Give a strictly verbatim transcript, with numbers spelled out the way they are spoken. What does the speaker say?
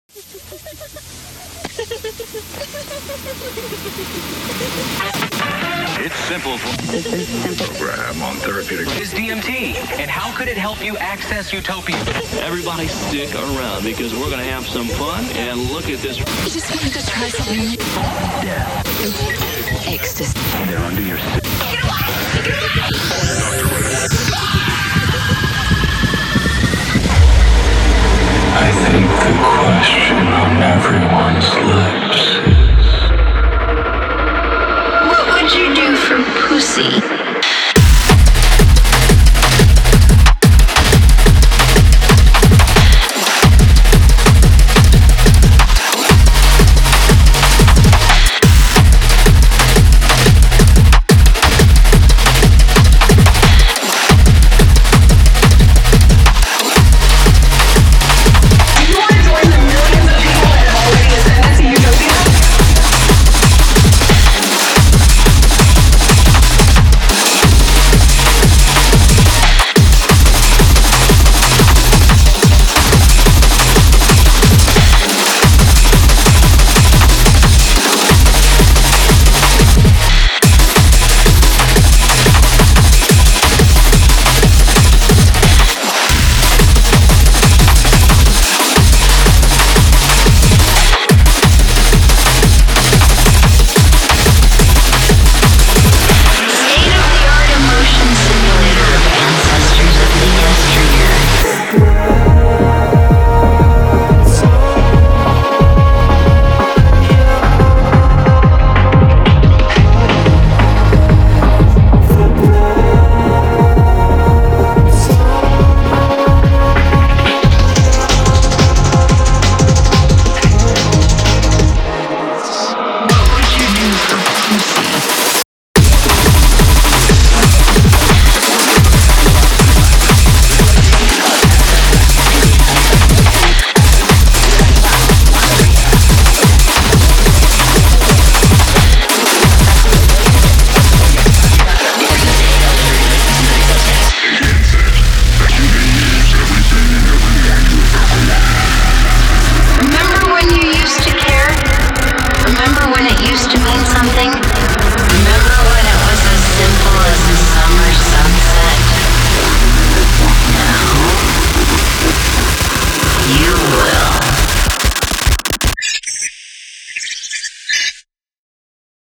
It's simple. This is simple. Program on therapeutic. Is D M T, and how could it help you access utopia? Everybody stick around because we're going to have some fun and look at this. I just wanted to try something. Yeah. Ecstasy. They're under your. Get away! Get away!